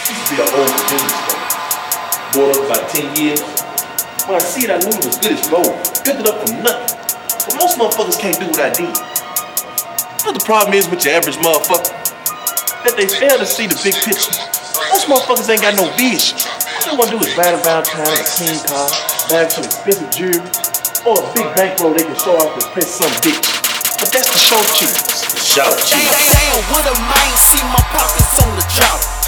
Used to be an old convenience store. Bought up about 10 years. When I see it, I knew it was good as gold. Built it up from nothing. But most motherfuckers can't do what I did. You know the problem is with your average motherfucker? That they fail to see the big picture. Most motherfuckers ain't got no vision. All they wanna do is ride around town in a clean car, buy some expensive jewelry, or a big bankroll they can show off to impress some bitch. But that's the show cheese. Damn, what a man, see my pockets on the drop.